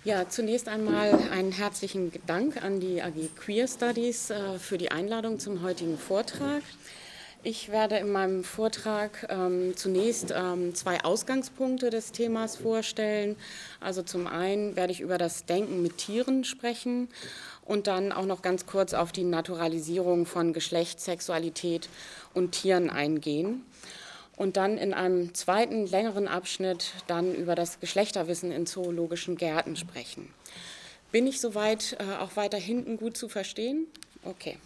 Ja, zunächst einmal einen herzlichen Dank an die AG Queer Studies für die Einladung zum heutigen Vortrag. Ich werde in meinem Vortrag zunächst zwei Ausgangspunkte des Themas vorstellen. Also zum einen werde ich über das Denken mit Tieren sprechen und dann auch noch ganz kurz auf die Naturalisierung von Geschlecht, Sexualität und Tieren eingehen. Und dann in einem zweiten, längeren Abschnitt dann über das Geschlechterwissen in zoologischen Gärten sprechen. Bin ich soweit auch weiter hinten gut zu verstehen? Okay.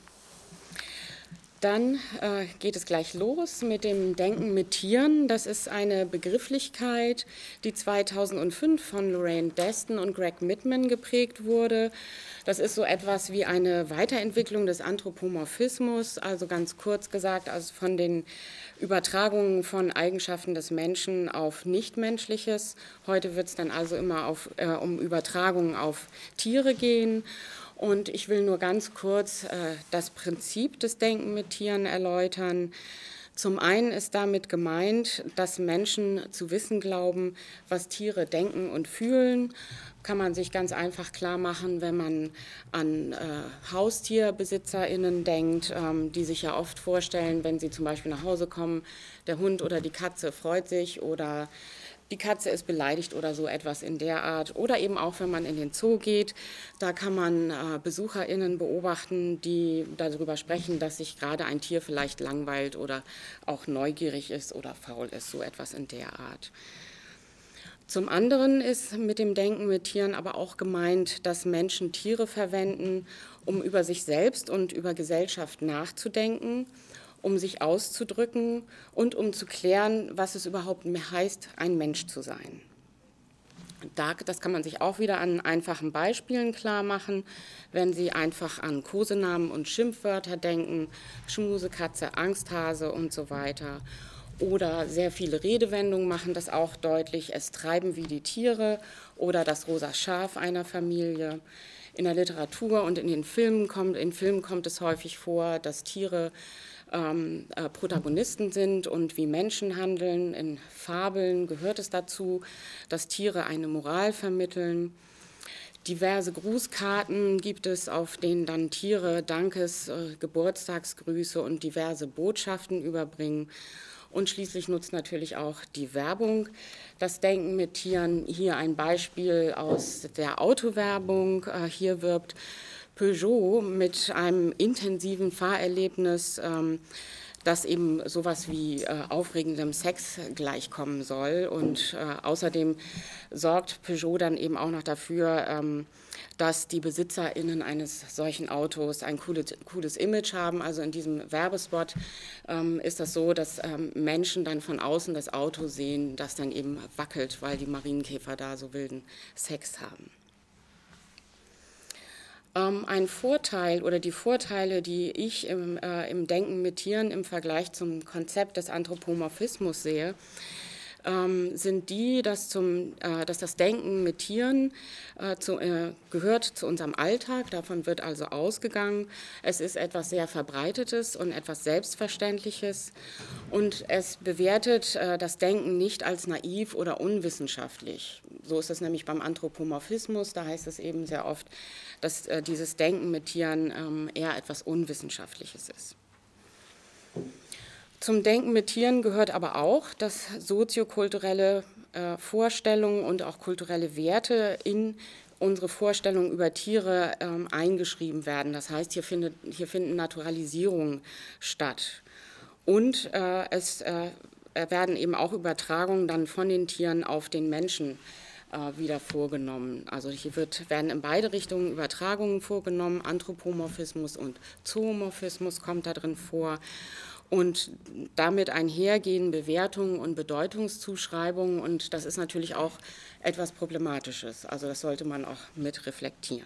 Dann geht es gleich los mit dem Denken mit Tieren. Das ist eine Begrifflichkeit, die 2005 von Lorraine Deston und Greg Midman geprägt wurde. Das ist so etwas wie eine Weiterentwicklung des Anthropomorphismus, also ganz kurz gesagt, also von den Übertragungen von Eigenschaften des Menschen auf Nichtmenschliches. Heute wird es dann also immer um Übertragungen auf Tiere gehen. Und ich will nur ganz kurz das Prinzip des Denken mit Tieren erläutern. Zum einen ist damit gemeint, dass Menschen zu wissen glauben, was Tiere denken und fühlen. Kann man sich ganz einfach klar machen, wenn man an HaustierbesitzerInnen denkt, die sich ja oft vorstellen, wenn sie zum Beispiel nach Hause kommen, der Hund oder die Katze freut sich oder die Katze ist beleidigt oder so etwas in der Art. Oder eben auch, wenn man in den Zoo geht, da kann man BesucherInnen beobachten, die darüber sprechen, dass sich gerade ein Tier vielleicht langweilt oder auch neugierig ist oder faul ist, so etwas in der Art. Zum anderen ist mit dem Denken mit Tieren aber auch gemeint, dass Menschen Tiere verwenden, um über sich selbst und über Gesellschaft nachzudenken, um sich auszudrücken und um zu klären, was es überhaupt heißt, ein Mensch zu sein. Das kann man sich auch wieder an einfachen Beispielen klar machen, wenn Sie einfach an Kosenamen und Schimpfwörter denken, Schmusekatze, Angsthase und so weiter. Oder sehr viele Redewendungen machen das auch deutlich, es treiben wie die Tiere oder das rosa Schaf einer Familie. In der Literatur und in den Filmen kommt es häufig vor, dass Tiere Protagonisten sind und wie Menschen handeln. In Fabeln gehört es dazu, dass Tiere eine Moral vermitteln. Diverse Grußkarten gibt es, auf denen dann Tiere Geburtstagsgrüße und diverse Botschaften überbringen. Und schließlich nutzt natürlich auch die Werbung das Denken mit Tieren. Hier ein Beispiel aus der Autowerbung. Hier wirbt Peugeot mit einem intensiven Fahrerlebnis, das eben sowas wie aufregendem Sex gleichkommen soll. Und außerdem sorgt Peugeot dann eben auch noch dafür, dass die BesitzerInnen eines solchen Autos ein cooles Image haben. Also in diesem Werbespot ist das so, dass Menschen dann von außen das Auto sehen, das dann eben wackelt, weil die Marienkäfer da so wilden Sex haben. Ein Vorteil oder die Vorteile, die ich im Denken mit Tieren im Vergleich zum Konzept des Anthropomorphismus sehe, sind die, dass das Denken mit Tieren gehört zu unserem Alltag, davon wird also ausgegangen. Es ist etwas sehr Verbreitetes und etwas Selbstverständliches und es bewertet das Denken nicht als naiv oder unwissenschaftlich. So ist es nämlich beim Anthropomorphismus, da heißt es eben sehr oft, dass dieses Denken mit Tieren eher etwas Unwissenschaftliches ist. Zum Denken mit Tieren gehört aber auch, dass soziokulturelle Vorstellungen und auch kulturelle Werte in unsere Vorstellungen über Tiere eingeschrieben werden. Das heißt, hier finden Naturalisierungen statt. Und es werden eben auch Übertragungen dann von den Tieren auf den Menschen wieder vorgenommen. Also hier werden in beide Richtungen Übertragungen vorgenommen. Anthropomorphismus und Zoomorphismus kommt da drin vor. Und damit einhergehen Bewertungen und Bedeutungszuschreibungen. Und das ist natürlich auch etwas Problematisches. Also das sollte man auch mit reflektieren.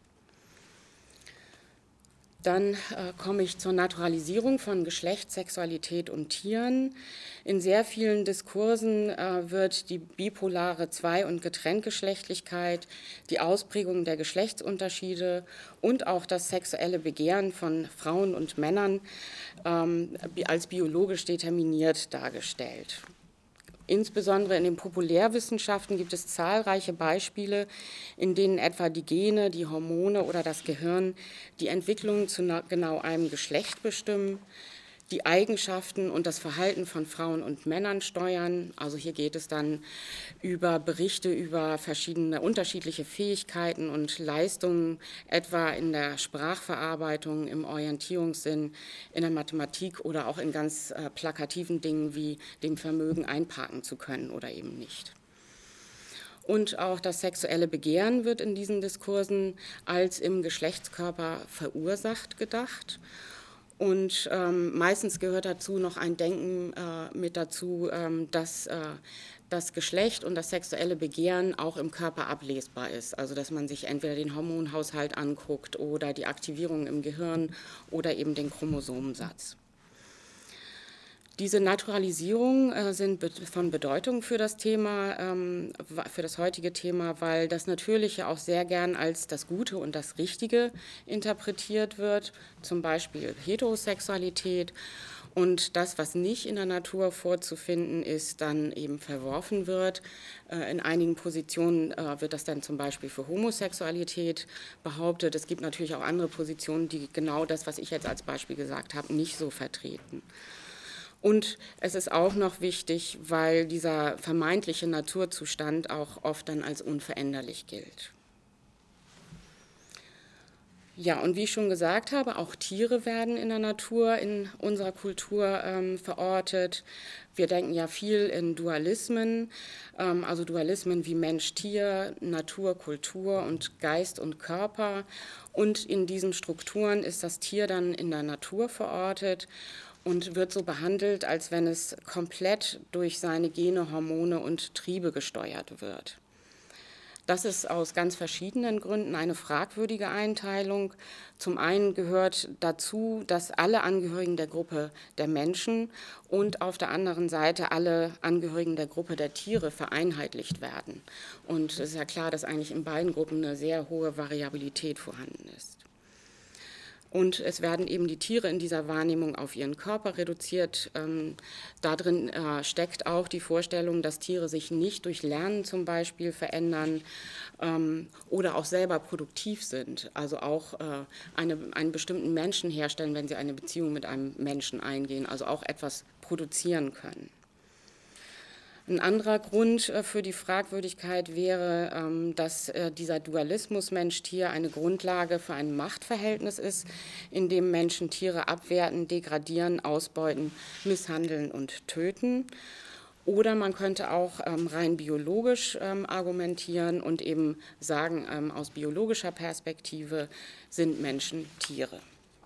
Dann komme ich zur Naturalisierung von Geschlecht, Sexualität und Tieren. In sehr vielen Diskursen wird die bipolare Zwei- und Getrenntgeschlechtlichkeit, die Ausprägung der Geschlechtsunterschiede und auch das sexuelle Begehren von Frauen und Männern als biologisch determiniert dargestellt. Insbesondere in den Populärwissenschaften gibt es zahlreiche Beispiele, in denen etwa die Gene, die Hormone oder das Gehirn die Entwicklung zu genau einem Geschlecht bestimmen, die Eigenschaften und das Verhalten von Frauen und Männern steuern. Also hier geht es dann über Berichte über verschiedene unterschiedliche Fähigkeiten und Leistungen, etwa in der Sprachverarbeitung, im Orientierungssinn, in der Mathematik oder auch in ganz plakativen Dingen wie dem Vermögen einparken zu können oder eben nicht. Und auch das sexuelle Begehren wird in diesen Diskursen als im Geschlechtskörper verursacht gedacht. Und meistens gehört dazu noch ein Denken mit dazu, dass das Geschlecht und das sexuelle Begehren auch im Körper ablesbar ist. Also dass man sich entweder den Hormonhaushalt anguckt oder die Aktivierung im Gehirn oder eben den Chromosomensatz. Diese Naturalisierungen sind von Bedeutung für das Thema, für das heutige Thema, weil das Natürliche auch sehr gern als das Gute und das Richtige interpretiert wird, zum Beispiel Heterosexualität. Und das, was nicht in der Natur vorzufinden ist, dann eben verworfen wird. In einigen Positionen wird das dann zum Beispiel für Homosexualität behauptet. Es gibt natürlich auch andere Positionen, die genau das, was ich jetzt als Beispiel gesagt habe, nicht so vertreten. Und es ist auch noch wichtig, weil dieser vermeintliche Naturzustand auch oft dann als unveränderlich gilt. Ja, und wie ich schon gesagt habe, auch Tiere werden in der Natur, in unserer Kultur verortet. Wir denken ja viel in Dualismen, also Dualismen wie Mensch-Tier, Natur, Kultur und Geist und Körper. Und in diesen Strukturen ist das Tier dann in der Natur verortet und wird so behandelt, als wenn es komplett durch seine Gene, Hormone und Triebe gesteuert wird. Das ist aus ganz verschiedenen Gründen eine fragwürdige Einteilung. Zum einen gehört dazu, dass alle Angehörigen der Gruppe der Menschen und auf der anderen Seite alle Angehörigen der Gruppe der Tiere vereinheitlicht werden. Und es ist ja klar, dass eigentlich in beiden Gruppen eine sehr hohe Variabilität vorhanden ist. Und es werden eben die Tiere in dieser Wahrnehmung auf ihren Körper reduziert. Darin steckt auch die Vorstellung, dass Tiere sich nicht durch Lernen zum Beispiel verändern oder auch selber produktiv sind, also auch einen bestimmten Menschen herstellen, wenn sie eine Beziehung mit einem Menschen eingehen, also auch etwas produzieren können. Ein anderer Grund für die Fragwürdigkeit wäre, dass dieser Dualismus Mensch-Tier eine Grundlage für ein Machtverhältnis ist, in dem Menschen Tiere abwerten, degradieren, ausbeuten, misshandeln und töten. Oder man könnte auch rein biologisch argumentieren und eben sagen, aus biologischer Perspektive sind Menschen Tiere.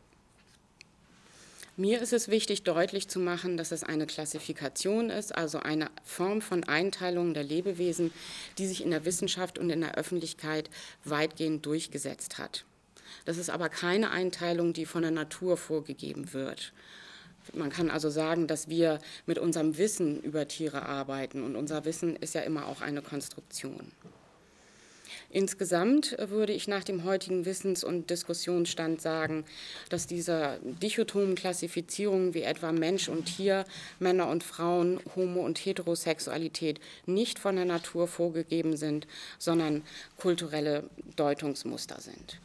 Mir ist es wichtig, deutlich zu machen, dass es eine Klassifikation ist, also eine Form von Einteilung der Lebewesen, die sich in der Wissenschaft und in der Öffentlichkeit weitgehend durchgesetzt hat. Das ist aber keine Einteilung, die von der Natur vorgegeben wird. Man kann also sagen, dass wir mit unserem Wissen über Tiere arbeiten und unser Wissen ist ja immer auch eine Konstruktion. Insgesamt würde ich nach dem heutigen Wissens- und Diskussionsstand sagen, dass diese dichotomen Klassifizierungen wie etwa Mensch und Tier, Männer und Frauen, Homo- und Heterosexualität nicht von der Natur vorgegeben sind, sondern kulturelle Deutungsmuster sind.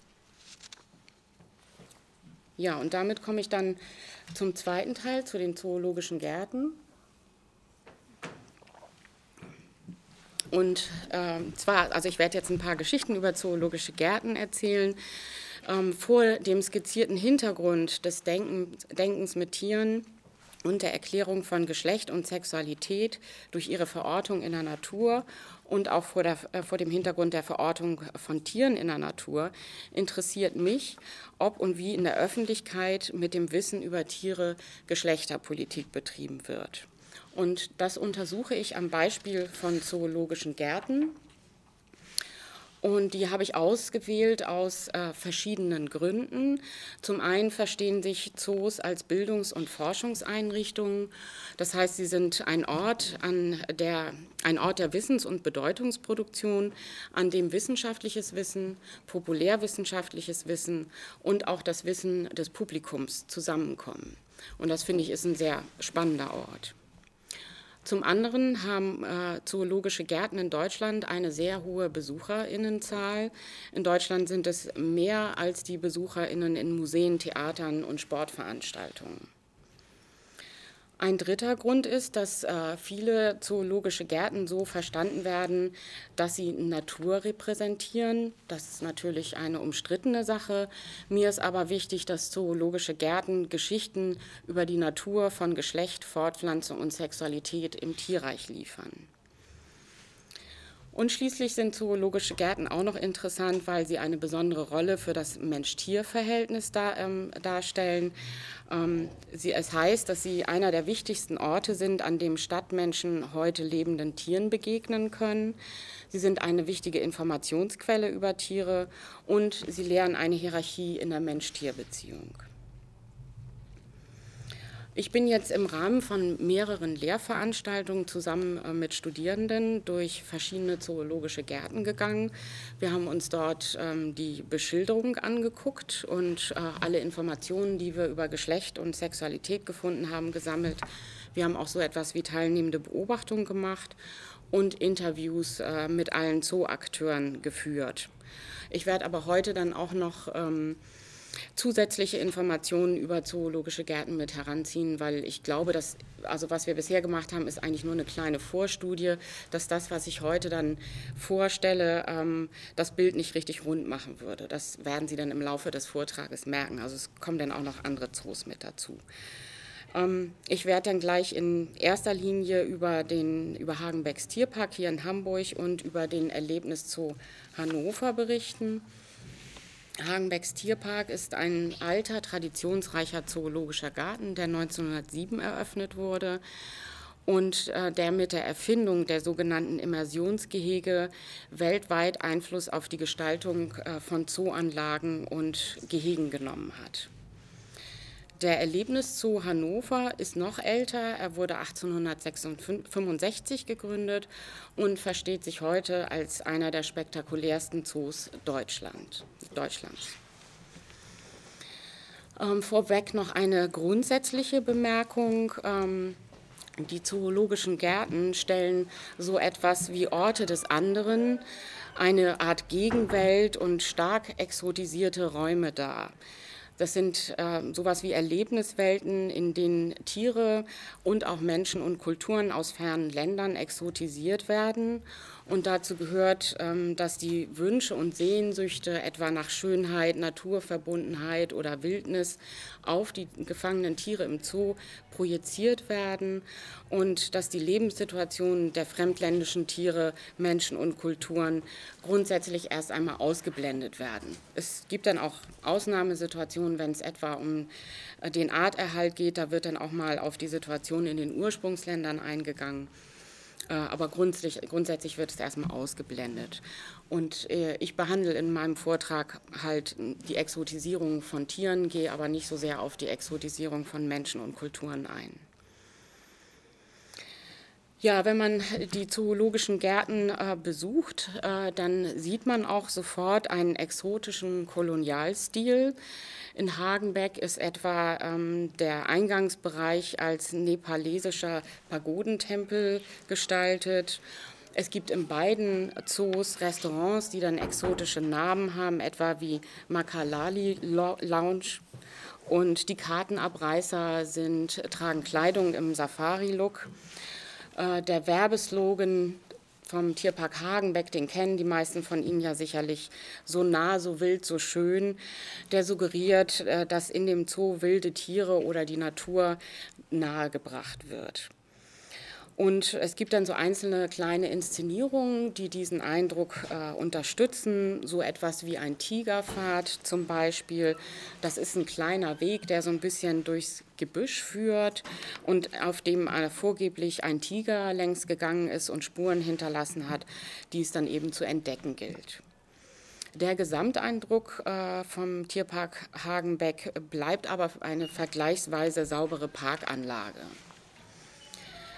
Ja, und damit komme ich dann zum zweiten Teil, zu den zoologischen Gärten. Und also ich werde jetzt ein paar Geschichten über zoologische Gärten erzählen. Vor dem skizzierten Hintergrund des Denkens mit Tieren und der Erklärung von Geschlecht und Sexualität durch ihre Verortung in der Natur und auch vor dem Hintergrund der Verortung von Tieren in der Natur interessiert mich, ob und wie in der Öffentlichkeit mit dem Wissen über Tiere Geschlechterpolitik betrieben wird. Und das untersuche ich am Beispiel von zoologischen Gärten. Und die habe ich ausgewählt aus verschiedenen Gründen. Zum einen verstehen sich Zoos als Bildungs- und Forschungseinrichtungen. Das heißt, sie sind ein Ort der Wissens- und Bedeutungsproduktion, an dem wissenschaftliches Wissen, populärwissenschaftliches Wissen und auch das Wissen des Publikums zusammenkommen. Und das finde ich ist ein sehr spannender Ort. Zum anderen haben zoologische Gärten in Deutschland eine sehr hohe Besucherinnenzahl. In Deutschland sind es mehr als die Besucherinnen in Museen, Theatern und Sportveranstaltungen. Ein dritter Grund ist, dass viele zoologische Gärten so verstanden werden, dass sie Natur repräsentieren. Das ist natürlich eine umstrittene Sache. Mir ist aber wichtig, dass zoologische Gärten Geschichten über die Natur von Geschlecht, Fortpflanzung und Sexualität im Tierreich liefern. Und schließlich sind zoologische Gärten auch noch interessant, weil sie eine besondere Rolle für das Mensch-Tier-Verhältnis darstellen. Es heißt, dass sie einer der wichtigsten Orte sind, an dem Stadtmenschen heute lebenden Tieren begegnen können. Sie sind eine wichtige Informationsquelle über Tiere und sie lehren eine Hierarchie in der Mensch-Tier-Beziehung. Ich bin jetzt im Rahmen von mehreren Lehrveranstaltungen zusammen mit Studierenden durch verschiedene zoologische Gärten gegangen. Wir haben uns dort die Beschilderung angeguckt und alle Informationen, die wir über Geschlecht und Sexualität gefunden haben, gesammelt. Wir haben auch so etwas wie teilnehmende Beobachtungen gemacht und Interviews mit allen Zooakteuren geführt. Ich werde aber heute dann auch noch zusätzliche Informationen über zoologische Gärten mit heranziehen, weil ich glaube, dass, also was wir bisher gemacht haben, ist eigentlich nur eine kleine Vorstudie, dass das, was ich heute dann vorstelle, das Bild nicht richtig rund machen würde. Das werden Sie dann im Laufe des Vortrages merken. Also es kommen dann auch noch andere Zoos mit dazu. Ich werde dann gleich in erster Linie über Hagenbecks Tierpark hier in Hamburg und über den Erlebniszoo Hannover berichten. Hagenbecks Tierpark ist ein alter, traditionsreicher zoologischer Garten, der 1907 eröffnet wurde und der mit der Erfindung der sogenannten Immersionsgehege weltweit Einfluss auf die Gestaltung von Zooanlagen und Gehegen genommen hat. Der Erlebniszoo Hannover ist noch älter, er wurde 1865 gegründet und versteht sich heute als einer der spektakulärsten Zoos Deutschlands. Vorweg noch eine grundsätzliche Bemerkung. Die zoologischen Gärten stellen so etwas wie Orte des anderen, eine Art Gegenwelt und stark exotisierte Räume dar. Das sind sowas wie Erlebniswelten, in denen Tiere und auch Menschen und Kulturen aus fernen Ländern exotisiert werden. Und dazu gehört, dass die Wünsche und Sehnsüchte etwa nach Schönheit, Naturverbundenheit oder Wildnis auf die gefangenen Tiere im Zoo projiziert werden und dass die Lebenssituationen der fremdländischen Tiere, Menschen und Kulturen grundsätzlich erst einmal ausgeblendet werden. Es gibt dann auch Ausnahmesituationen, wenn es etwa um den Arterhalt geht, da wird dann auch mal auf die Situation in den Ursprungsländern eingegangen. Aber grundsätzlich wird es erstmal ausgeblendet. Und ich behandle in meinem Vortrag halt die Exotisierung von Tieren, gehe aber nicht so sehr auf die Exotisierung von Menschen und Kulturen ein. Ja, wenn man die zoologischen Gärten besucht, dann sieht man auch sofort einen exotischen Kolonialstil. In Hagenbeck ist etwa der Eingangsbereich als nepalesischer Pagodentempel gestaltet. Es gibt in beiden Zoos Restaurants, die dann exotische Namen haben, etwa wie Makalali Lounge. Und die Kartenabreißer tragen Kleidung im Safari-Look. Der Werbeslogan vom Tierpark Hagenbeck, den kennen die meisten von Ihnen ja sicherlich, so nah, so wild, so schön, der suggeriert, dass in dem Zoo wilde Tiere oder die Natur nahegebracht wird. Und es gibt dann so einzelne kleine Inszenierungen, die diesen Eindruck unterstützen, so etwas wie ein Tigerpfad zum Beispiel. Das ist ein kleiner Weg, der so ein bisschen durchs Gebüsch führt und auf dem vorgeblich ein Tiger längs gegangen ist und Spuren hinterlassen hat, die es dann eben zu entdecken gilt. Der Gesamteindruck vom Tierpark Hagenbeck bleibt aber eine vergleichsweise saubere Parkanlage.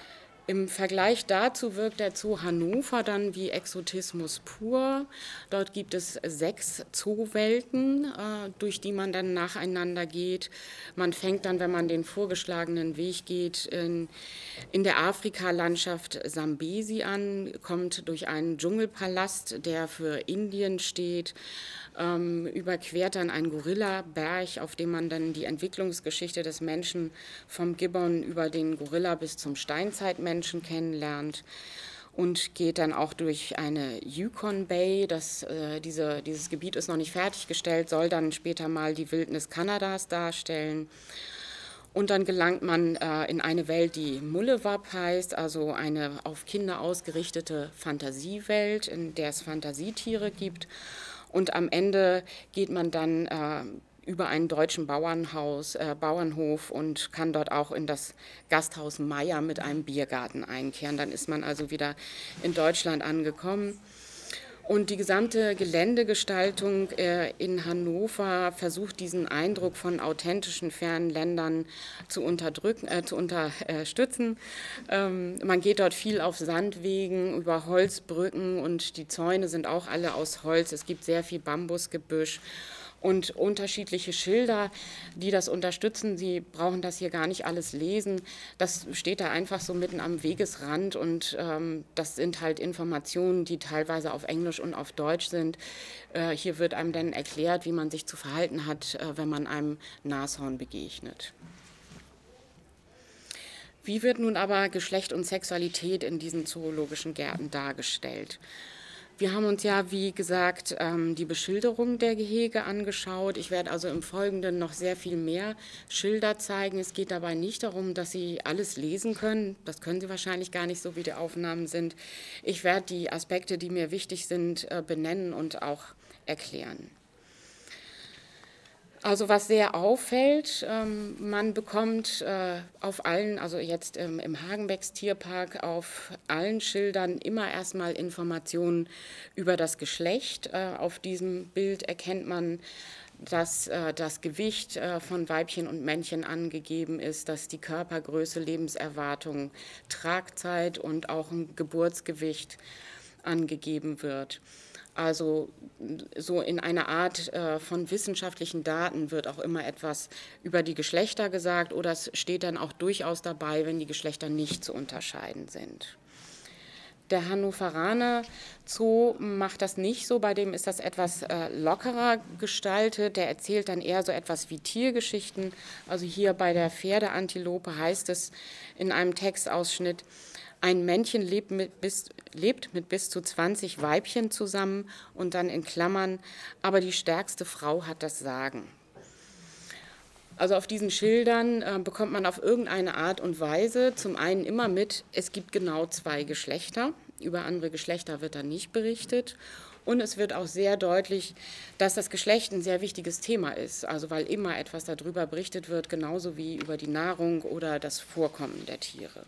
Im Vergleich dazu wirkt der Zoo Hannover dann wie Exotismus pur. Dort gibt es 6 Zoowelten, durch die man dann nacheinander geht. Man fängt dann, wenn man den vorgeschlagenen Weg geht, in der Afrikalandschaft Sambesi an, kommt durch einen Dschungelpalast, der für Indien steht, überquert dann einen Gorillaberg, auf dem man dann die Entwicklungsgeschichte des Menschen vom Gibbon über den Gorilla bis zum Steinzeitmenschen kennenlernt und geht dann auch durch eine Yukon Bay. Dieses Gebiet ist noch nicht fertiggestellt, soll dann später mal die Wildnis Kanadas darstellen. Und dann gelangt man in eine Welt, die Mullewap heißt, also eine auf Kinder ausgerichtete Fantasiewelt, in der es Fantasietiere gibt. Und am Ende geht man dann über einen deutschen Bauernhof und kann dort auch in das Gasthaus Meier mit einem Biergarten einkehren. Dann ist man also wieder in Deutschland angekommen. Und die gesamte Geländegestaltung in Hannover versucht, diesen Eindruck von authentischen, fernen Ländern zu unterstützen. Man geht dort viel auf Sandwegen, über Holzbrücken und die Zäune sind auch alle aus Holz. Es gibt sehr viel Bambusgebüsch und unterschiedliche Schilder, die das unterstützen. Sie brauchen das hier gar nicht alles lesen. Das steht da einfach so mitten am Wegesrand und das sind halt Informationen, die teilweise auf Englisch und auf Deutsch sind. Hier wird einem dann erklärt, wie man sich zu verhalten hat, wenn man einem Nashorn begegnet. Wie wird nun aber Geschlecht und Sexualität in diesen zoologischen Gärten dargestellt? Wir haben uns ja, wie gesagt, die Beschilderung der Gehege angeschaut. Ich werde also im Folgenden noch sehr viel mehr Schilder zeigen. Es geht dabei nicht darum, dass Sie alles lesen können. Das können Sie wahrscheinlich gar nicht, so wie die Aufnahmen sind. Ich werde die Aspekte, die mir wichtig sind, benennen und auch erklären. Also was sehr auffällt, man bekommt auf allen, also jetzt im Hagenbecks Tierpark, auf allen Schildern immer erstmal Informationen über das Geschlecht. Auf diesem Bild erkennt man, dass das Gewicht von Weibchen und Männchen angegeben ist, dass die Körpergröße, Lebenserwartung, Tragzeit und auch ein Geburtsgewicht angegeben wird. Also so in einer Art von wissenschaftlichen Daten wird auch immer etwas über die Geschlechter gesagt oder es steht dann auch durchaus dabei, wenn die Geschlechter nicht zu unterscheiden sind. Der Hannoveraner Zoo macht das nicht so, bei dem ist das etwas lockerer gestaltet, der erzählt dann eher so etwas wie Tiergeschichten. Also hier bei der Pferdeantilope heißt es in einem Textausschnitt: Ein Männchen lebt mit bis zu 20 Weibchen zusammen und dann in Klammern, aber die stärkste Frau hat das Sagen. Also auf diesen Schildern bekommt man auf irgendeine Art und Weise zum einen immer mit, es gibt genau 2 Geschlechter, über andere Geschlechter wird dann nicht berichtet. Und es wird auch sehr deutlich, dass das Geschlecht ein sehr wichtiges Thema ist, also weil immer etwas darüber berichtet wird, genauso wie über die Nahrung oder das Vorkommen der Tiere.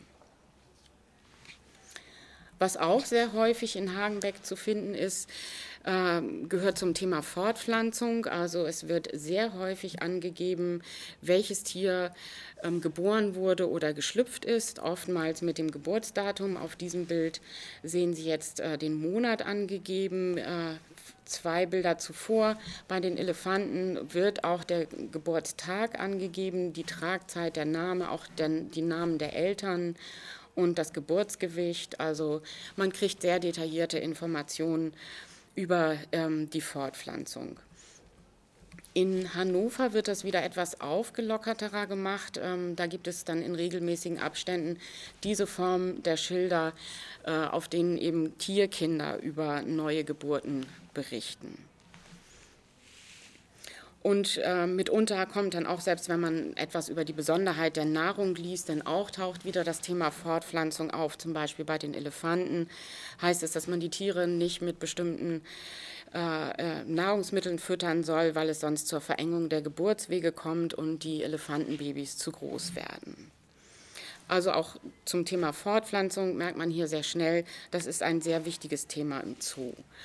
Was auch sehr häufig in Hagenbeck zu finden ist, gehört zum Thema Fortpflanzung. Also es wird sehr häufig angegeben, welches Tier geboren wurde oder geschlüpft ist, oftmals mit dem Geburtsdatum. Auf diesem Bild sehen Sie jetzt den Monat angegeben. 2 Bilder zuvor. Bei den Elefanten wird auch der Geburtstag angegeben, die Tragzeit, der Name, auch die Namen der Eltern und das Geburtsgewicht. Also man kriegt sehr detaillierte Informationen über die Fortpflanzung. In Hannover wird das wieder etwas aufgelockerter gemacht. Da gibt es dann in regelmäßigen Abständen diese Form der Schilder, auf denen eben Tierkinder über neue Geburten berichten. Und mitunter kommt dann auch, selbst wenn man etwas über die Besonderheit der Nahrung liest, dann auch taucht wieder das Thema Fortpflanzung auf. Zum Beispiel bei den Elefanten heißt es, dass man die Tiere nicht mit bestimmten Nahrungsmitteln füttern soll, weil es sonst zur Verengung der Geburtswege kommt und die Elefantenbabys zu groß werden. Also auch zum Thema Fortpflanzung merkt man hier sehr schnell, das ist ein sehr wichtiges Thema im Zoo.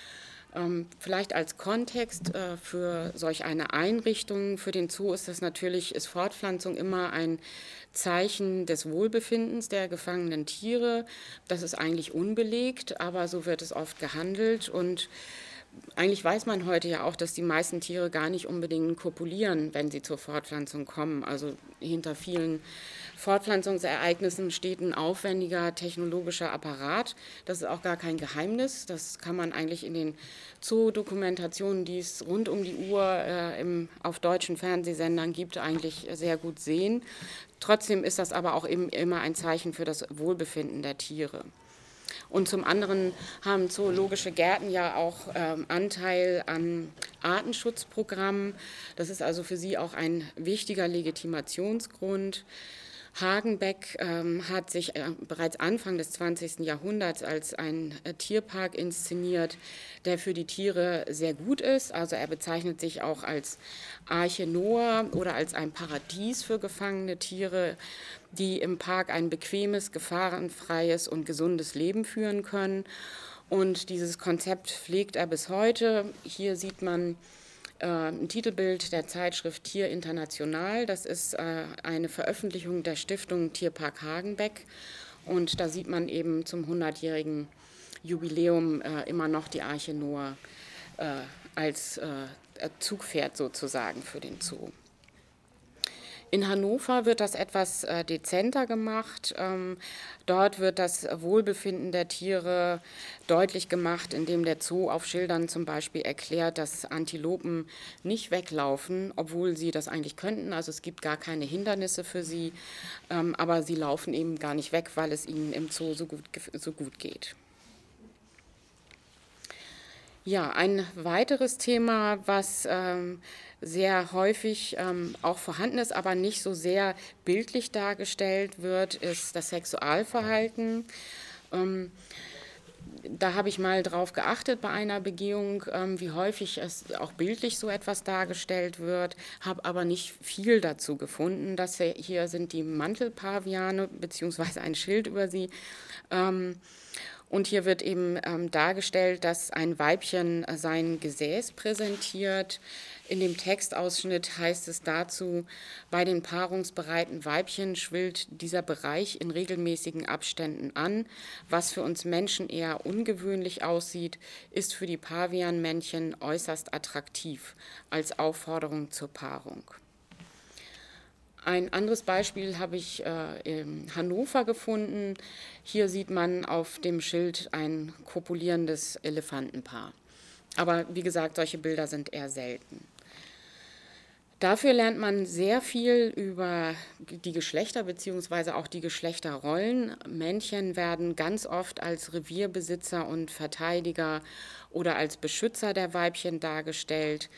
Vielleicht als Kontext für solch eine Einrichtung, für den Zoo ist Fortpflanzung immer ein Zeichen des Wohlbefindens der gefangenen Tiere. Das ist eigentlich unbelegt, aber so wird es oft gehandelt und eigentlich weiß man heute ja auch, dass die meisten Tiere gar nicht unbedingt kopulieren, wenn sie zur Fortpflanzung kommen. Also hinter vielen Fortpflanzungsereignissen steht ein aufwendiger technologischer Apparat. Das ist auch gar kein Geheimnis. Das kann man eigentlich in den Zoo-Dokumentationen, die es rund um die Uhr auf deutschen Fernsehsendern gibt, eigentlich sehr gut sehen. Trotzdem ist das aber auch immer ein Zeichen für das Wohlbefinden der Tiere. Und zum anderen haben zoologische Gärten ja auch Anteil an Artenschutzprogrammen. Das ist also für sie auch ein wichtiger Legitimationsgrund. Hagenbeck hat sich bereits Anfang des 20. Jahrhunderts als ein Tierpark inszeniert, der für die Tiere sehr gut ist. Also er bezeichnet sich auch als Arche Noah oder als ein Paradies für gefangene Tiere, die im Park ein bequemes, gefahrenfreies und gesundes Leben führen können. Und dieses Konzept pflegt er bis heute. Hier sieht man ein Titelbild der Zeitschrift Tier International. Das ist eine Veröffentlichung der Stiftung Tierpark Hagenbeck. Und da sieht man eben zum 100-jährigen Jubiläum immer noch die Arche Noah als Zugpferd sozusagen für den Zoo. In Hannover wird das etwas dezenter gemacht. Dort wird das Wohlbefinden der Tiere deutlich gemacht, indem der Zoo auf Schildern zum Beispiel erklärt, dass Antilopen nicht weglaufen, obwohl sie das eigentlich könnten. Also es gibt gar keine Hindernisse für sie, aber sie laufen eben gar nicht weg, weil es ihnen im Zoo so gut geht. Ja, ein weiteres Thema, was sehr häufig auch vorhanden ist, aber nicht so sehr bildlich dargestellt wird, ist das Sexualverhalten. Da habe ich mal drauf geachtet bei einer Begehung, wie häufig es auch bildlich so etwas dargestellt wird, habe aber nicht viel dazu gefunden. Hier sind die Mantelpaviane beziehungsweise ein Schild über sie. Und hier wird eben dargestellt, dass ein Weibchen sein Gesäß präsentiert. In dem Textausschnitt heißt es dazu, bei den paarungsbereiten Weibchen schwillt dieser Bereich in regelmäßigen Abständen an. Was für uns Menschen eher ungewöhnlich aussieht, ist für die Pavianmännchen äußerst attraktiv als Aufforderung zur Paarung. Ein anderes Beispiel habe ich in Hannover gefunden. Hier sieht man auf dem Schild ein kopulierendes Elefantenpaar. Aber wie gesagt, solche Bilder sind eher selten. Dafür lernt man sehr viel über die Geschlechter bzw. auch die Geschlechterrollen. Männchen werden ganz oft als Revierbesitzer und Verteidiger oder als Beschützer der Weibchen dargestellt.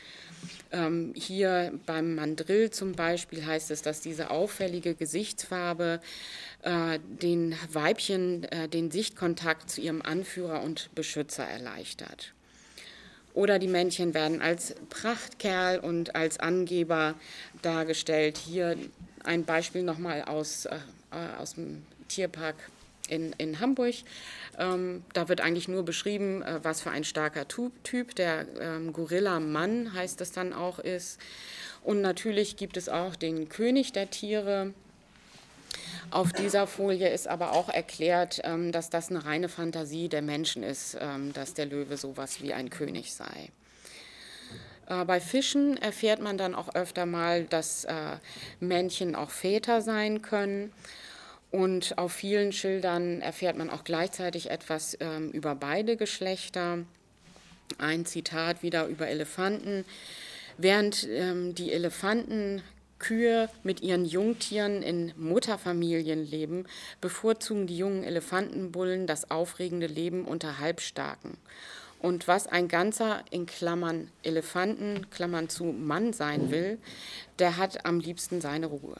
Hier beim Mandrill zum Beispiel heißt es, dass diese auffällige Gesichtsfarbe den Weibchen den Sichtkontakt zu ihrem Anführer und Beschützer erleichtert. Oder die Männchen werden als Prachtkerl und als Angeber dargestellt. Hier ein Beispiel nochmal aus dem Tierpark in Hamburg. Da wird eigentlich nur beschrieben, was für ein starker Typ der Gorilla-Mann, heißt es dann auch, ist. Und natürlich gibt es auch den König der Tiere. Auf dieser Folie ist aber auch erklärt, dass das eine reine Fantasie der Menschen ist, dass der Löwe sowas wie ein König sei. Bei Fischen erfährt man dann auch öfter mal, dass Männchen auch Väter sein können. Und auf vielen Schildern erfährt man auch gleichzeitig etwas über beide Geschlechter. Ein Zitat wieder über Elefanten. Während die Elefantenkühe mit ihren Jungtieren in Mutterfamilien leben, bevorzugen die jungen Elefantenbullen das aufregende Leben unter Halbstarken. Und was ein ganzer, in Klammern Elefanten, Klammern zu, Mann sein will, der hat am liebsten seine Ruhe.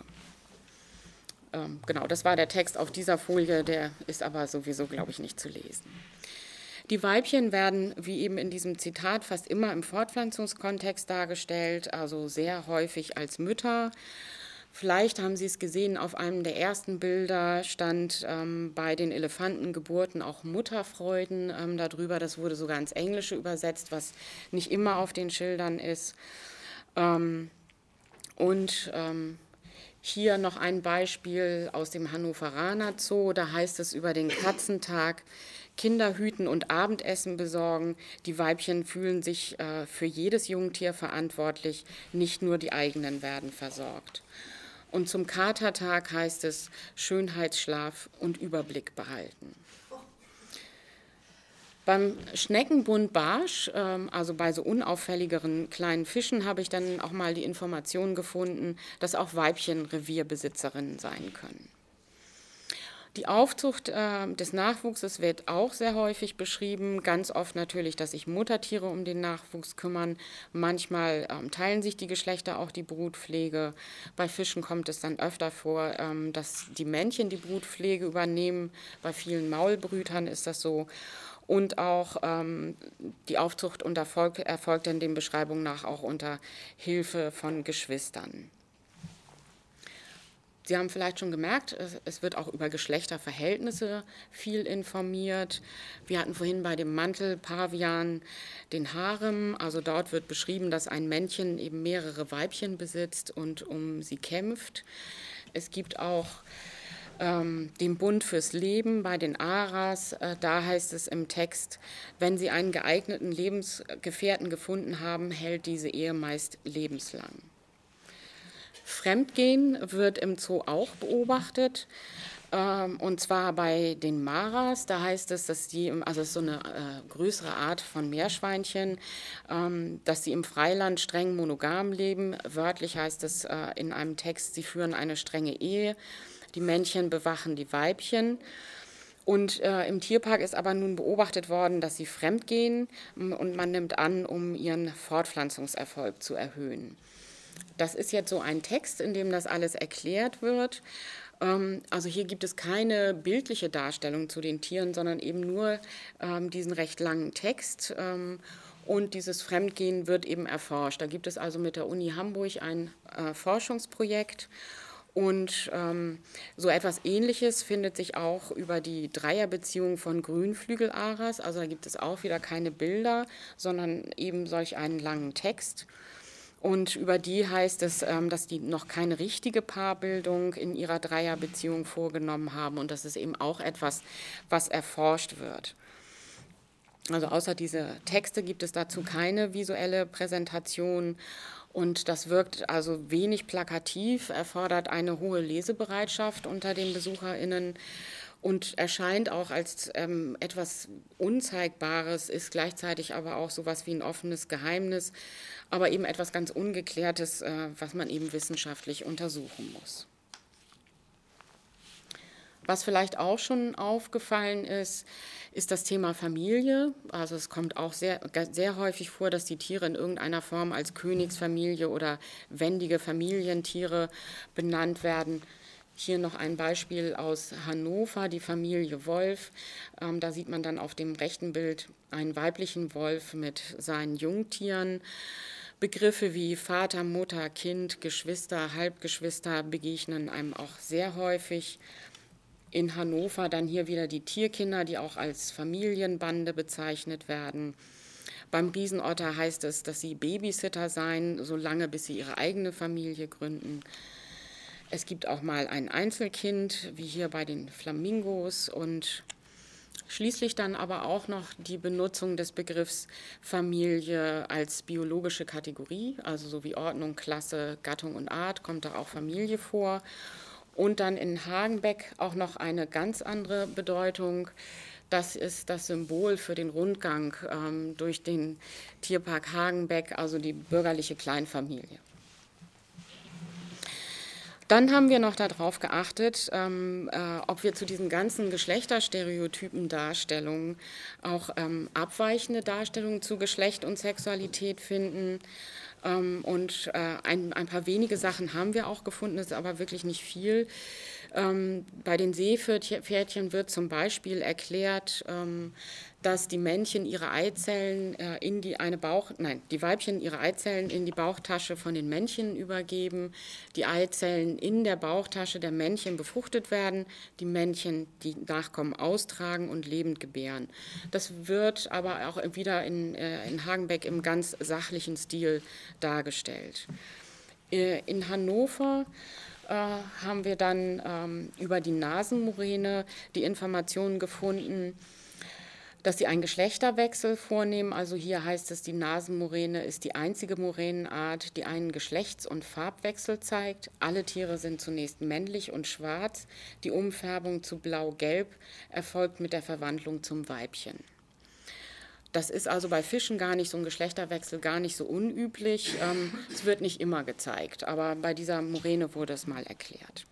Genau, das war der Text auf dieser Folie, der ist aber sowieso, glaube ich, nicht zu lesen. Die Weibchen werden, wie eben in diesem Zitat, fast immer im Fortpflanzungskontext dargestellt, also sehr häufig als Mütter. Vielleicht haben Sie es gesehen, auf einem der ersten Bilder stand bei den Elefantengeburten auch Mutterfreuden darüber. Das wurde sogar ins Englische übersetzt, was nicht immer auf den Schildern ist. Und hier noch ein Beispiel aus dem Hannoveraner Zoo. Da heißt es über den Katzentag: Kinder hüten und Abendessen besorgen. Die Weibchen fühlen sich für jedes Jungtier verantwortlich, nicht nur die eigenen werden versorgt. Und zum Katertag heißt es Schönheitsschlaf und Überblick behalten. Beim Schneckenbund Barsch, also bei so unauffälligeren kleinen Fischen, habe ich dann auch mal die Information gefunden, dass auch Weibchen Revierbesitzerinnen sein können. Die Aufzucht des Nachwuchses wird auch sehr häufig beschrieben, ganz oft natürlich, dass sich Muttertiere um den Nachwuchs kümmern. Manchmal teilen sich die Geschlechter auch die Brutpflege. Bei Fischen kommt es dann öfter vor, dass die Männchen die Brutpflege übernehmen. Bei vielen Maulbrütern ist das so. Und auch die Aufzucht erfolgt dann den Beschreibungen nach auch unter Hilfe von Geschwistern. Sie haben vielleicht schon gemerkt, es wird auch über Geschlechterverhältnisse viel informiert. Wir hatten vorhin bei dem Mantelpavian den Harem, also dort wird beschrieben, dass ein Männchen eben mehrere Weibchen besitzt und um sie kämpft. Es gibt auch den Bund fürs Leben bei den Aras. Da heißt es im Text: Wenn sie einen geeigneten Lebensgefährten gefunden haben, hält diese Ehe meist lebenslang. Fremdgehen wird im Zoo auch beobachtet, und zwar bei den Maras. Da heißt es, dass die, also es ist so eine größere Art von Meerschweinchen, dass sie im Freiland streng monogam leben. Wörtlich heißt es in einem Text, sie führen eine strenge Ehe, die Männchen bewachen die Weibchen. Und im Tierpark ist aber nun beobachtet worden, dass sie fremdgehen, und man nimmt an, um ihren Fortpflanzungserfolg zu erhöhen. Das ist jetzt so ein Text, in dem das alles erklärt wird. Also hier gibt es keine bildliche Darstellung zu den Tieren, sondern eben nur diesen recht langen Text. Und dieses Fremdgehen wird eben erforscht. Da gibt es also mit der Uni Hamburg ein Forschungsprojekt. Und so etwas Ähnliches findet sich auch über die Dreierbeziehung von Grünflügelaras. Also da gibt es auch wieder keine Bilder, sondern eben solch einen langen Text. Und über die heißt es, dass die noch keine richtige Paarbildung in ihrer Dreierbeziehung vorgenommen haben. Und das ist eben auch etwas, was erforscht wird. Also außer diese Texte gibt es dazu keine visuelle Präsentation. Und das wirkt also wenig plakativ, erfordert eine hohe Lesebereitschaft unter den BesucherInnen und erscheint auch als etwas Unzeigbares, ist gleichzeitig aber auch sowas wie ein offenes Geheimnis, aber eben etwas ganz Ungeklärtes, was man eben wissenschaftlich untersuchen muss. Was vielleicht auch schon aufgefallen ist, ist das Thema Familie. Also es kommt auch sehr, sehr häufig vor, dass die Tiere in irgendeiner Form als Königsfamilie oder wendige Familientiere benannt werden. Hier noch ein Beispiel aus Hannover, die Familie Wolf. Da sieht man dann auf dem rechten Bild einen weiblichen Wolf mit seinen Jungtieren. Begriffe wie Vater, Mutter, Kind, Geschwister, Halbgeschwister begegnen einem auch sehr häufig. In Hannover dann hier wieder die Tierkinder, die auch als Familienbande bezeichnet werden. Beim Riesenotter heißt es, dass sie Babysitter seien, solange bis sie ihre eigene Familie gründen. Es gibt auch mal ein Einzelkind, wie hier bei den Flamingos, und schließlich dann aber auch noch die Benutzung des Begriffs Familie als biologische Kategorie, also so wie Ordnung, Klasse, Gattung und Art, kommt da auch Familie vor. Und dann in Hagenbeck auch noch eine ganz andere Bedeutung. Das ist das Symbol für den Rundgang durch den Tierpark Hagenbeck, also die bürgerliche Kleinfamilie. Dann haben wir noch darauf geachtet, ob wir zu diesen ganzen geschlechterstereotypen Darstellungen auch abweichende Darstellungen zu Geschlecht und Sexualität finden. Und ein paar wenige Sachen haben wir auch gefunden, das ist aber wirklich nicht viel. Bei den Seepferdchen wird zum Beispiel erklärt, dass die Männchen ihre Eizellen die Weibchen ihre Eizellen in die Bauchtasche von den Männchen übergeben, die Eizellen in der Bauchtasche der Männchen befruchtet werden, die Männchen die Nachkommen austragen und lebend gebären. Das wird aber auch wieder in Hagenbeck im ganz sachlichen Stil dargestellt. In Hannover haben wir dann über die Nasenmuräne die Informationen gefunden, dass sie einen Geschlechterwechsel vornehmen. Also hier heißt es, die Nasenmuräne ist die einzige Moränenart, die einen Geschlechts- und Farbwechsel zeigt. Alle Tiere sind zunächst männlich und schwarz. Die Umfärbung zu blau-gelb erfolgt mit der Verwandlung zum Weibchen. Das ist also bei Fischen gar nicht so ein Geschlechterwechsel, gar nicht so unüblich. Es wird nicht immer gezeigt, aber bei dieser Muräne wurde es mal erklärt.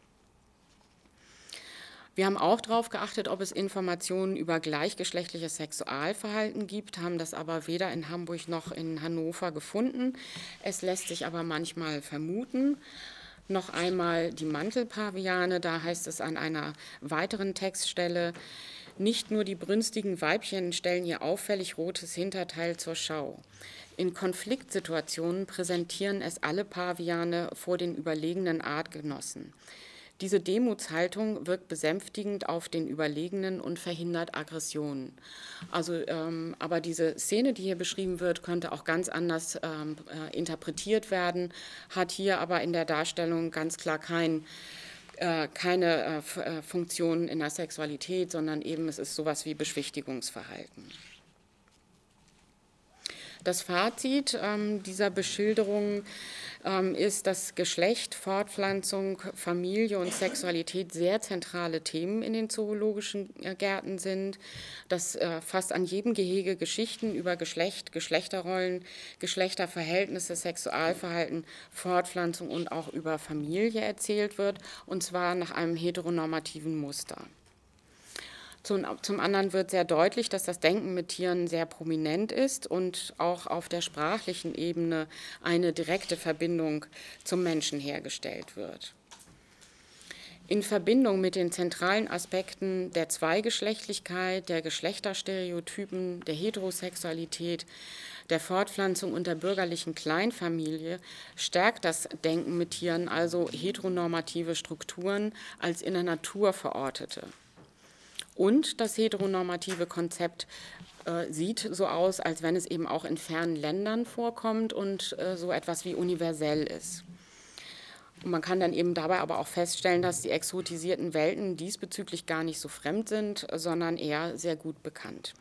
Wir haben auch darauf geachtet, ob es Informationen über gleichgeschlechtliches Sexualverhalten gibt, haben das aber weder in Hamburg noch in Hannover gefunden. Es lässt sich aber manchmal vermuten. Noch einmal die Mantelpaviane, da heißt es an einer weiteren Textstelle: Nicht nur die brünstigen Weibchen stellen ihr auffällig rotes Hinterteil zur Schau. In Konfliktsituationen präsentieren es alle Paviane vor den überlegenen Artgenossen. Diese Demutshaltung wirkt besänftigend auf den Überlegenen und verhindert Aggressionen. Also, aber diese Szene, die hier beschrieben wird, könnte auch ganz anders interpretiert werden, hat hier aber in der Darstellung ganz klar keine Funktion in der Sexualität, sondern eben es ist sowas wie Beschwichtigungsverhalten. Das Fazit dieser Beschilderung ist, dass Geschlecht, Fortpflanzung, Familie und Sexualität sehr zentrale Themen in den zoologischen Gärten sind, dass fast an jedem Gehege Geschichten über Geschlecht, Geschlechterrollen, Geschlechterverhältnisse, Sexualverhalten, Fortpflanzung und auch über Familie erzählt wird, und zwar nach einem heteronormativen Muster. Zum anderen wird sehr deutlich, dass das Denken mit Tieren sehr prominent ist und auch auf der sprachlichen Ebene eine direkte Verbindung zum Menschen hergestellt wird. In Verbindung mit den zentralen Aspekten der Zweigeschlechtlichkeit, der Geschlechterstereotypen, der Heterosexualität, der Fortpflanzung und der bürgerlichen Kleinfamilie stärkt das Denken mit Tieren also heteronormative Strukturen als in der Natur verortete. Und das heteronormative Konzept sieht so aus, als wenn es eben auch in fernen Ländern vorkommt und so etwas wie universell ist. Und man kann dann eben dabei aber auch feststellen, dass die exotisierten Welten diesbezüglich gar nicht so fremd sind, sondern eher sehr gut bekannt.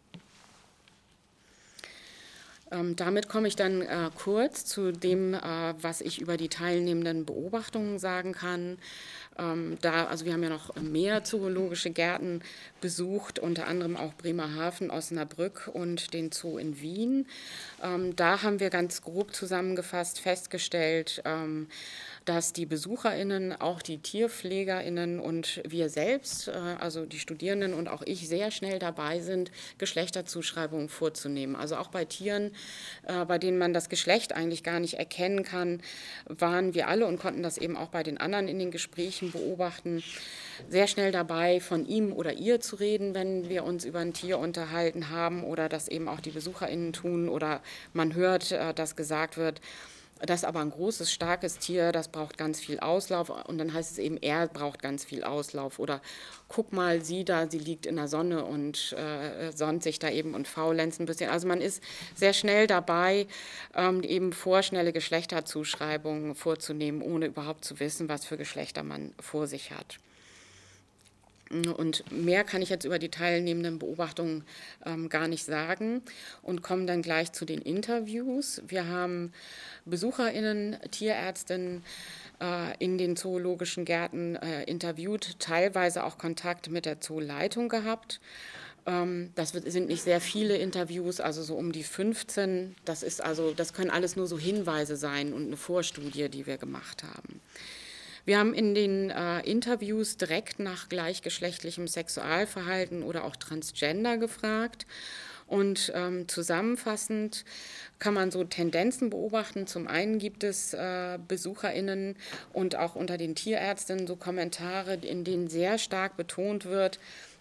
Damit komme ich dann kurz zu dem, was ich über die teilnehmenden Beobachtungen sagen kann. Also wir haben ja noch mehr zoologische Gärten besucht, unter anderem auch Bremerhaven, Osnabrück und den Zoo in Wien. Da haben wir ganz grob zusammengefasst festgestellt, dass die BesucherInnen, auch die TierpflegerInnen und wir selbst, also die Studierenden und auch ich, sehr schnell dabei sind, Geschlechterzuschreibungen vorzunehmen. Also auch bei Tieren, bei denen man das Geschlecht eigentlich gar nicht erkennen kann, waren wir alle und konnten das eben auch bei den anderen in den Gesprächen beobachten, sehr schnell dabei, von ihm oder ihr zu reden, wenn wir uns über ein Tier unterhalten haben oder das eben auch die BesucherInnen tun oder man hört, dass gesagt wird, das ist aber ein großes, starkes Tier, das braucht ganz viel Auslauf und dann heißt es eben, er braucht ganz viel Auslauf oder guck mal, sie liegt in der Sonne und sonnt sich da eben und faulenzt ein bisschen. Also man ist sehr schnell dabei, eben vorschnelle Geschlechterzuschreibungen vorzunehmen, ohne überhaupt zu wissen, was für Geschlechter man vor sich hat. Und mehr kann ich jetzt über die teilnehmenden Beobachtungen gar nicht sagen und komme dann gleich zu den Interviews. Wir haben BesucherInnen, Tierärztinnen in den zoologischen Gärten interviewt, teilweise auch Kontakt mit der Zooleitung gehabt. Das sind nicht sehr viele Interviews, also so um die 15. Das können alles nur so Hinweise sein und eine Vorstudie, die wir gemacht haben. Wir haben in den Interviews direkt nach gleichgeschlechtlichem Sexualverhalten oder auch Transgender gefragt. Und zusammenfassend kann man so Tendenzen beobachten. Zum einen gibt es BesucherInnen und auch unter den Tierärztinnen so Kommentare, in denen sehr stark betont wird,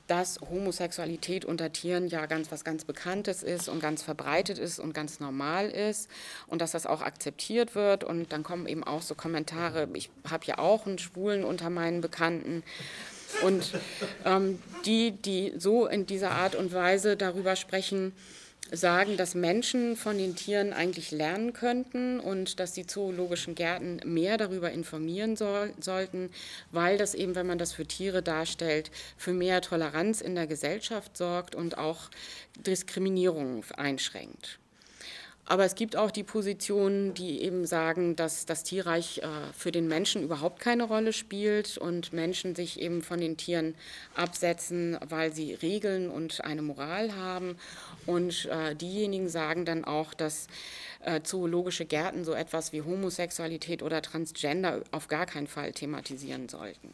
dass Homosexualität unter Tieren ja was ganz Bekanntes ist und ganz verbreitet ist und ganz normal ist und dass das auch akzeptiert wird. Und dann kommen eben auch so Kommentare, ich habe ja auch einen Schwulen unter meinen Bekannten. Und die so in dieser Art und Weise darüber sprechen, sagen, dass Menschen von den Tieren eigentlich lernen könnten und dass die zoologischen Gärten mehr darüber informieren sollten, weil das eben, wenn man das für Tiere darstellt, für mehr Toleranz in der Gesellschaft sorgt und auch Diskriminierung einschränkt. Aber es gibt auch die Positionen, die eben sagen, dass das Tierreich für den Menschen überhaupt keine Rolle spielt und Menschen sich eben von den Tieren absetzen, weil sie Regeln und eine Moral haben. Und diejenigen sagen dann auch, dass zoologische Gärten so etwas wie Homosexualität oder Transgender auf gar keinen Fall thematisieren sollten.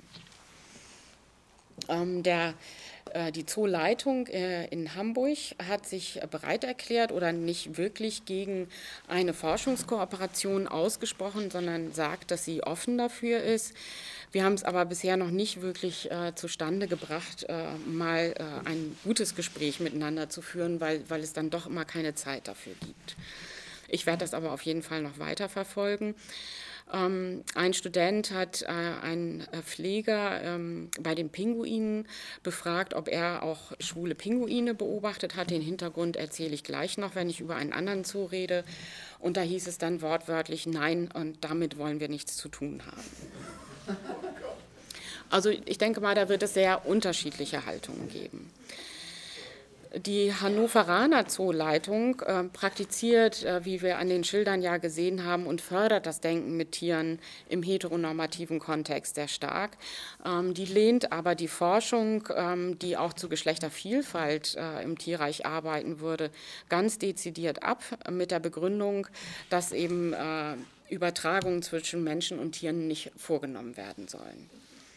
Die Zooleitung in Hamburg hat sich bereit erklärt oder nicht wirklich gegen eine Forschungskooperation ausgesprochen, sondern sagt, dass sie offen dafür ist. Wir haben es aber bisher noch nicht wirklich zustande gebracht, mal ein gutes Gespräch miteinander zu führen, weil es dann doch immer keine Zeit dafür gibt. Ich werde das aber auf jeden Fall noch weiter verfolgen. Ein Student hat einen Pfleger bei den Pinguinen befragt, ob er auch schwule Pinguine beobachtet hat. Den Hintergrund erzähle ich gleich noch, wenn ich über einen anderen Zoo rede. Und da hieß es dann wortwörtlich, nein, und damit wollen wir nichts zu tun haben. Also ich denke mal, da wird es sehr unterschiedliche Haltungen geben. Die Hannoveraner Zooleitung praktiziert, wie wir an den Schildern ja gesehen haben, und fördert das Denken mit Tieren im heteronormativen Kontext sehr stark. Die lehnt aber die Forschung, die auch zu Geschlechtervielfalt im Tierreich arbeiten würde, ganz dezidiert ab, mit der Begründung, dass eben Übertragungen zwischen Menschen und Tieren nicht vorgenommen werden sollen.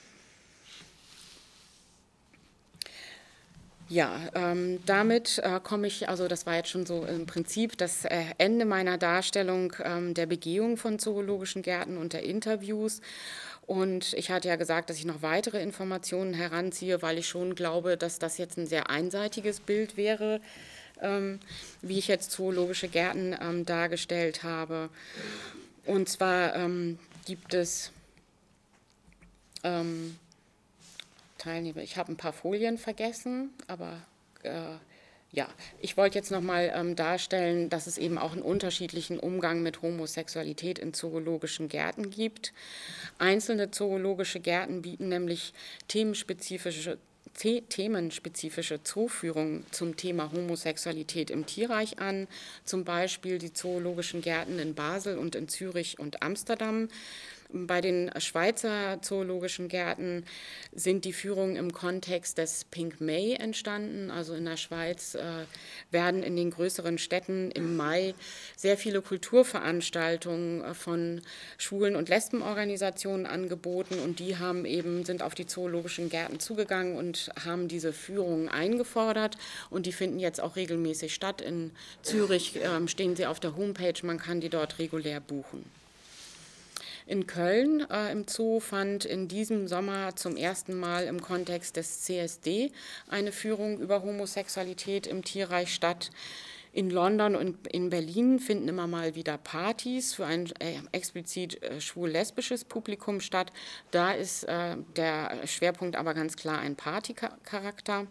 Ja, damit komme ich, also das war jetzt schon so im Prinzip das Ende meiner Darstellung der Begehung von zoologischen Gärten und der Interviews. Und ich hatte ja gesagt, dass ich noch weitere Informationen heranziehe, weil ich schon glaube, dass das jetzt ein sehr einseitiges Bild wäre, wie ich jetzt zoologische Gärten dargestellt habe. Und zwar gibt es Teilnehmer. Ich habe ein paar Folien vergessen, aber ja, ich wollte jetzt nochmal darstellen, dass es eben auch einen unterschiedlichen Umgang mit Homosexualität in zoologischen Gärten gibt. Einzelne zoologische Gärten bieten nämlich themenspezifische Zooführungen zum Thema Homosexualität im Tierreich an, zum Beispiel die zoologischen Gärten in Basel und in Zürich und Amsterdam. Bei den Schweizer zoologischen Gärten sind die Führungen im Kontext des Pink May entstanden. Also in der Schweiz werden in den größeren Städten im Mai sehr viele Kulturveranstaltungen von Schwulen- und Lesbenorganisationen angeboten und die sind auf die zoologischen Gärten zugegangen und haben diese Führungen eingefordert und die finden jetzt auch regelmäßig statt. In Zürich stehen sie auf der Homepage, man kann die dort regulär buchen. In Köln im Zoo fand in diesem Sommer zum ersten Mal im Kontext des CSD eine Führung über Homosexualität im Tierreich statt. In London und in Berlin finden immer mal wieder Partys für ein explizit schwul-lesbisches Publikum statt. Da ist der Schwerpunkt aber ganz klar ein Partycharakter.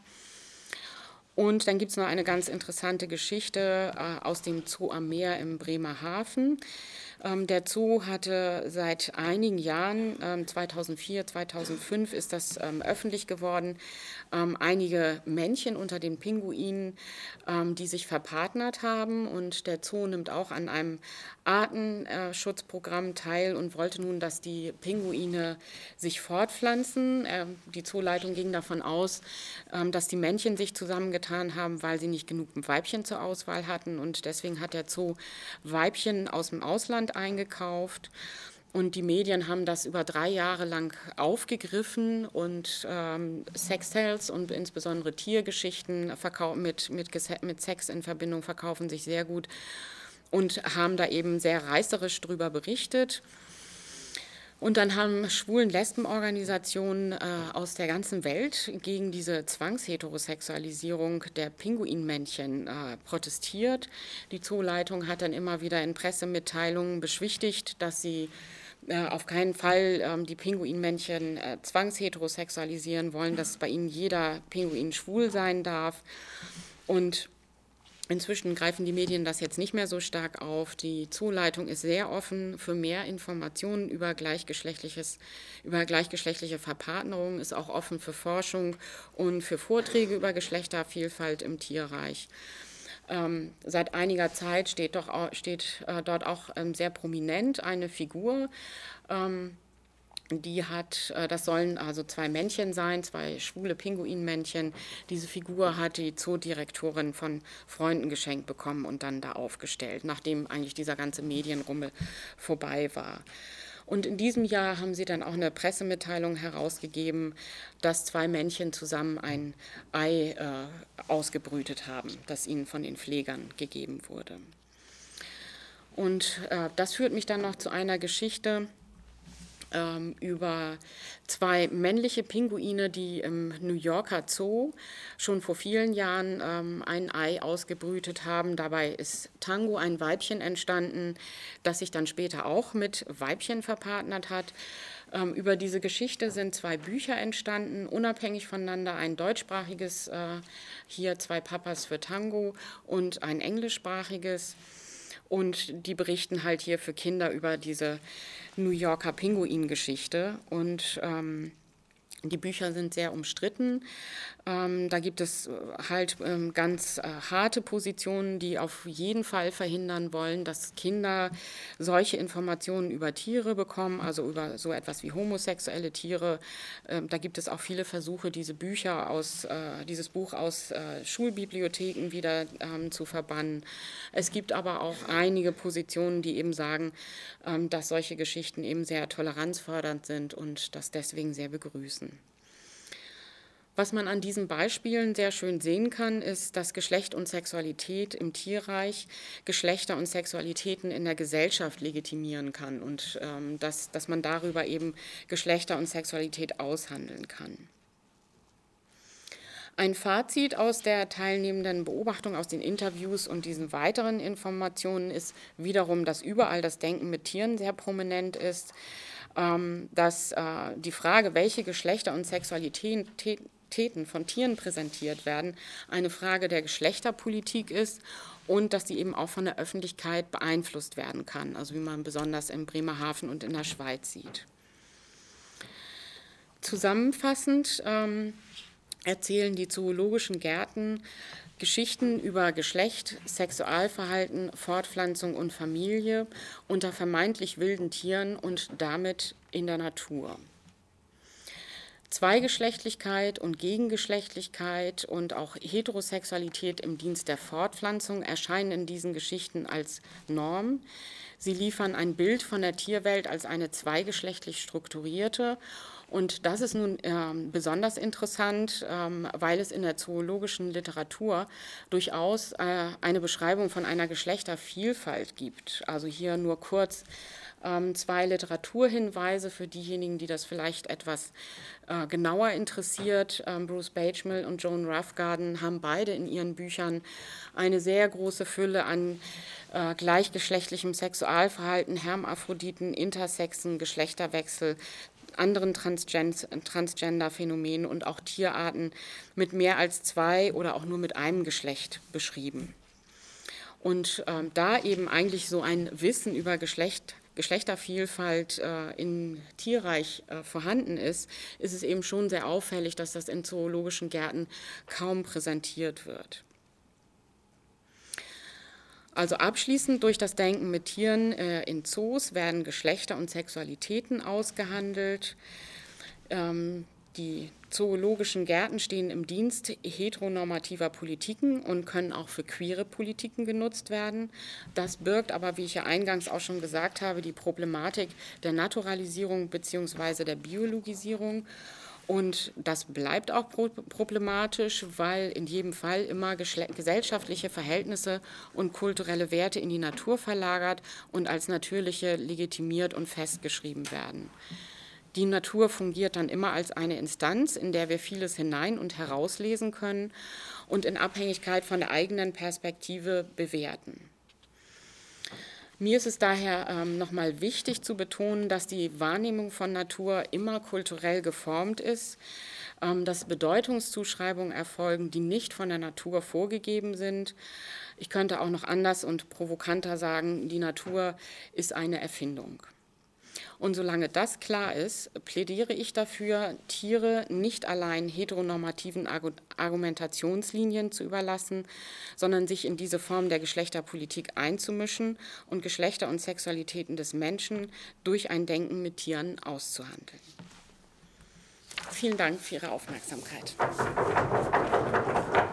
Und dann gibt es noch eine ganz interessante Geschichte aus dem Zoo am Meer im Bremerhaven. Der Zoo hatte seit einigen Jahren, 2004, 2005 ist das öffentlich geworden, einige Männchen unter den Pinguinen, die sich verpartnert haben. Und der Zoo nimmt auch an einem Artenschutzprogramm teil und wollte nun, dass die Pinguine sich fortpflanzen. Die Zooleitung ging davon aus, dass die Männchen sich zusammengetan haben, weil sie nicht genug Weibchen zur Auswahl hatten. Und deswegen hat der Zoo Weibchen aus dem Ausland eingekauft. Und die Medien haben das über 3 Jahre lang aufgegriffen und Sextales und insbesondere Tiergeschichten mit Sex in Verbindung verkaufen sich sehr gut und haben da eben sehr reißerisch drüber berichtet. Und dann haben Schwulen-Lesben-Organisationen aus der ganzen Welt gegen diese Zwangsheterosexualisierung der Pinguinmännchen protestiert. Die Zooleitung hat dann immer wieder in Pressemitteilungen beschwichtigt, dass sie auf keinen Fall die Pinguinmännchen zwangsheterosexualisieren wollen, dass bei ihnen jeder Pinguin schwul sein darf. Und inzwischen greifen die Medien das jetzt nicht mehr so stark auf. Die Zooleitung ist sehr offen für mehr Informationen über gleichgeschlechtliche Verpartnerung, ist auch offen für Forschung und für Vorträge über Geschlechtervielfalt im Tierreich. Seit einiger Zeit steht dort auch sehr prominent eine Figur, das sollen also zwei Männchen sein, zwei schwule Pinguinmännchen. Diese Figur hat die Zoodirektorin von Freunden geschenkt bekommen und dann da aufgestellt, nachdem eigentlich dieser ganze Medienrummel vorbei war. Und in diesem Jahr haben sie dann auch eine Pressemitteilung herausgegeben, dass zwei Männchen zusammen ein Ei ausgebrütet haben, das ihnen von den Pflegern gegeben wurde. Und das führt mich dann noch zu einer Geschichte über zwei männliche Pinguine, die im New Yorker Zoo schon vor vielen Jahren ein Ei ausgebrütet haben. Dabei ist Tango, ein Weibchen, entstanden, das sich dann später auch mit Weibchen verpartnert hat. Über diese Geschichte sind zwei Bücher entstanden, unabhängig voneinander, ein deutschsprachiges, hier zwei Papas für Tango, und ein englischsprachiges. Und die berichten halt hier für Kinder über diese New Yorker Pinguin-Geschichte. Und die Bücher sind sehr umstritten. Da gibt es halt ganz harte Positionen, die auf jeden Fall verhindern wollen, dass Kinder solche Informationen über Tiere bekommen, also über so etwas wie homosexuelle Tiere. Da gibt es auch viele Versuche, dieses Buch aus Schulbibliotheken wieder zu verbannen. Es gibt aber auch einige Positionen, die eben sagen, dass solche Geschichten eben sehr toleranzfördernd sind und das deswegen sehr begrüßen. Was man an diesen Beispielen sehr schön sehen kann, ist, dass Geschlecht und Sexualität im Tierreich Geschlechter und Sexualitäten in der Gesellschaft legitimieren kann und dass man darüber eben Geschlechter und Sexualität aushandeln kann. Ein Fazit aus der teilnehmenden Beobachtung, aus den Interviews und diesen weiteren Informationen ist wiederum, dass überall das Denken mit Tieren sehr prominent ist, dass die Frage, welche Geschlechter und Sexualitäten von Tieren präsentiert werden, eine Frage der Geschlechterpolitik ist und dass sie eben auch von der Öffentlichkeit beeinflusst werden kann, also wie man besonders in Bremerhaven und in der Schweiz sieht. Zusammenfassend erzählen die zoologischen Gärten Geschichten über Geschlecht, Sexualverhalten, Fortpflanzung und Familie unter vermeintlich wilden Tieren und damit in der Natur. Zweigeschlechtlichkeit und Gegengeschlechtlichkeit und auch Heterosexualität im Dienst der Fortpflanzung erscheinen in diesen Geschichten als Norm. Sie liefern ein Bild von der Tierwelt als eine zweigeschlechtlich strukturierte. Und das ist nun besonders interessant, weil es in der zoologischen Literatur durchaus eine Beschreibung von einer Geschlechtervielfalt gibt. Also hier nur kurz zwei Literaturhinweise für diejenigen, die das vielleicht etwas genauer interessiert. Bruce Bagewell und Joan Roughgarden haben beide in ihren Büchern eine sehr große Fülle an gleichgeschlechtlichem Sexualverhalten, Hermaphroditen, Intersexen, Geschlechterwechsel, anderen Transgender-Phänomenen und auch Tierarten mit mehr als zwei oder auch nur mit einem Geschlecht beschrieben. Und da eben eigentlich so ein Wissen über Geschlechtervielfalt im Tierreich vorhanden ist, ist es eben schon sehr auffällig, dass das in zoologischen Gärten kaum präsentiert wird. Also abschließend durch das Denken mit Tieren in Zoos werden Geschlechter und Sexualitäten ausgehandelt. Die zoologischen Gärten stehen im Dienst heteronormativer Politiken und können auch für queere Politiken genutzt werden. Das birgt aber, wie ich ja eingangs auch schon gesagt habe, die Problematik der Naturalisierung bzw. der Biologisierung. Und das bleibt auch problematisch, weil in jedem Fall immer gesellschaftliche Verhältnisse und kulturelle Werte in die Natur verlagert und als natürliche legitimiert und festgeschrieben werden. Die Natur fungiert dann immer als eine Instanz, in der wir vieles hinein- und herauslesen können und in Abhängigkeit von der eigenen Perspektive bewerten. Mir ist es daher nochmal wichtig zu betonen, dass die Wahrnehmung von Natur immer kulturell geformt ist, dass Bedeutungszuschreibungen erfolgen, die nicht von der Natur vorgegeben sind. Ich könnte auch noch anders und provokanter sagen, die Natur ist eine Erfindung. Und solange das klar ist, plädiere ich dafür, Tiere nicht allein heteronormativen Argumentationslinien zu überlassen, sondern sich in diese Form der Geschlechterpolitik einzumischen und Geschlechter und Sexualitäten des Menschen durch ein Denken mit Tieren auszuhandeln. Vielen Dank für Ihre Aufmerksamkeit.